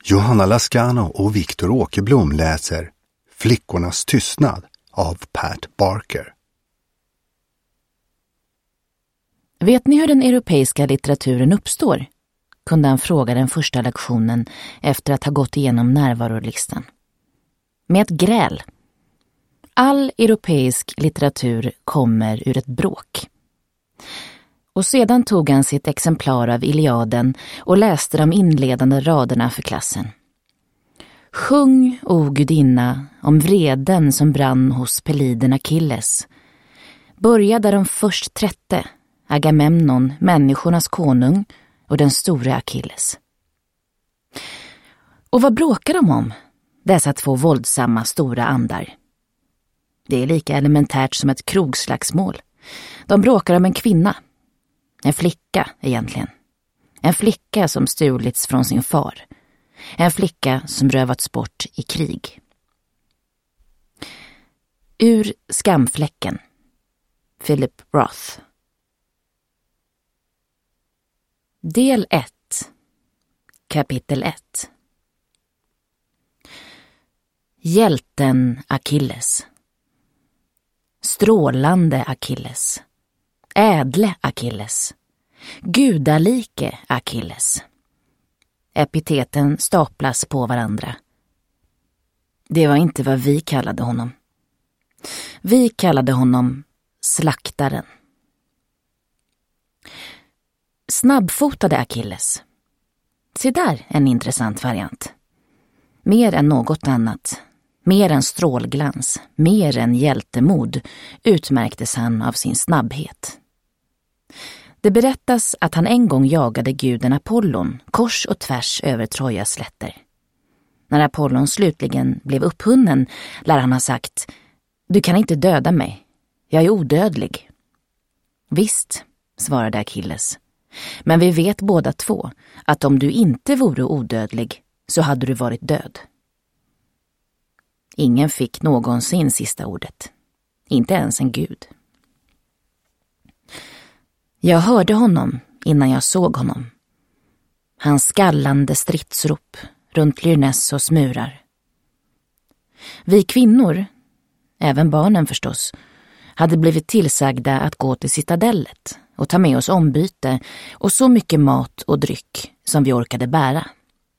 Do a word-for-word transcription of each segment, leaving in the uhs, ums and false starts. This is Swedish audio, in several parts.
Johanna Lascano och Viktor Åkerblom läser Flickornas tystnad av Pat Barker. Vet ni hur den europeiska litteraturen uppstår? Kunde han fråga den första lektionen efter att ha gått igenom närvarolistan. Med ett gräl. All europeisk litteratur kommer ur ett bråk. Och sedan tog han sitt exemplar av Iliaden och läste de inledande raderna för klassen. Sjung, o gudinna, om vreden som brann hos peliden Achilles. Börja där de först trätte, Agamemnon, människornas konung, och den stora Achilles. Och vad bråkar de om, dessa två våldsamma stora andar? Det är lika elementärt som ett krogslagsmål. De bråkar om en kvinna. En flicka egentligen. En flicka som stulits från sin far. En flicka som rövats bort i krig. Ur Skamfläcken. Philip Roth. Del ett. Kapitel ett. Hjälten Achilles. Strålande Achilles. Ädle Achilles. Gudalike Achilles. Epiteten staplas på varandra. Det var inte vad vi kallade honom. Vi kallade honom slaktaren. Snabbfotade Achilles. Se där, en intressant variant. Mer än något annat, mer än strålglans, mer än hjältemod utmärktes han av sin snabbhet. Det berättas att han en gång jagade guden Apollon kors och tvärs över Trojas slätter. När Apollon slutligen blev upphunnen lär han ha sagt: "Du kan inte döda mig, jag är odödlig." "Visst", svarade Achilles, "men vi vet båda två att om du inte vore odödlig så hade du varit död." Ingen fick någonsin sista ordet. Inte ens en gud. Jag hörde honom innan jag såg honom. Hans skallande stridsrop runt Lyrnessos murar. Vi kvinnor, även barnen förstås, hade blivit tillsagda att gå till citadellet och ta med oss ombyte och så mycket mat och dryck som vi orkade bära.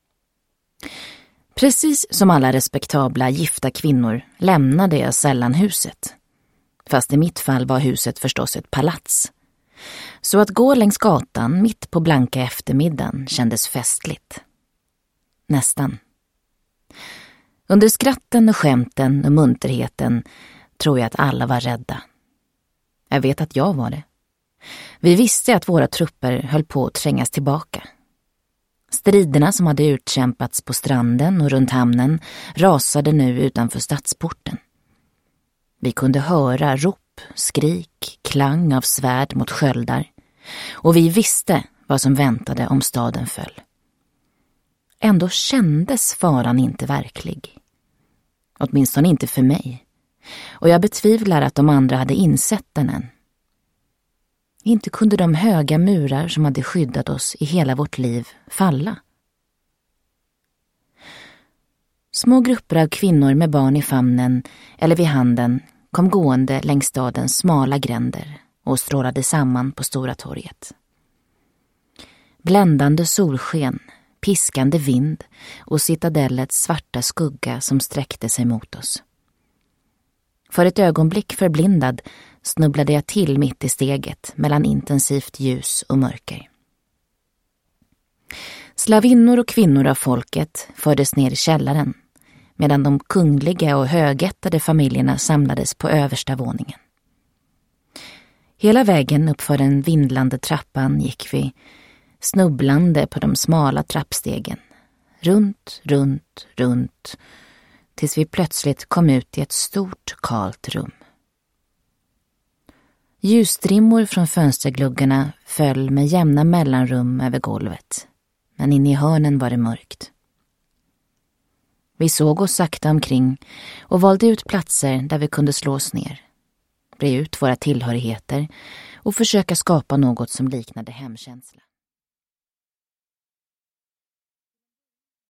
Precis som alla respektabla gifta kvinnor lämnade jag sällan huset. Fast i mitt fall var huset förstås ett palats. Så att gå längs gatan mitt på blanka eftermiddagen kändes festligt. Nästan. Under skratten och skämten och munterheten tror jag att alla var rädda. Jag vet att jag var det. Vi visste att våra trupper höll på att trängas tillbaka. Striderna som hade utkämpats på stranden och runt hamnen rasade nu utanför stadsporten. Vi kunde höra rop, skrik, klang av svärd mot sköldar, och vi visste vad som väntade om staden föll. Ändå kändes faran inte verklig. Åtminstone inte för mig. Och jag betvivlar att de andra hade insett den än. Inte kunde de höga murar som hade skyddat oss i hela vårt liv falla. Små grupper av kvinnor med barn i famnen eller vid handen kom gående längs stadens smala gränder och strålade samman på Stora torget. Bländande solsken, piskande vind och citadellets svarta skugga som sträckte sig mot oss. För ett ögonblick förblindad snubblade jag till mitt i steget mellan intensivt ljus och mörker. Slavinnor och kvinnor av folket fördes ner i källaren, medan de kungliga och högättade familjerna samlades på översta våningen. Hela vägen uppför den vindlande trappan gick vi, snubblande på de smala trappstegen, runt, runt, runt, tills vi plötsligt kom ut i ett stort, kalt rum. Ljusstrimmor från fönstergluggarna föll med jämna mellanrum över golvet, men inne i hörnen var det mörkt. Vi såg oss sakta omkring och valde ut platser där vi kunde slå oss ner, bre ut våra tillhörigheter och försöka skapa något som liknade hemkänsla.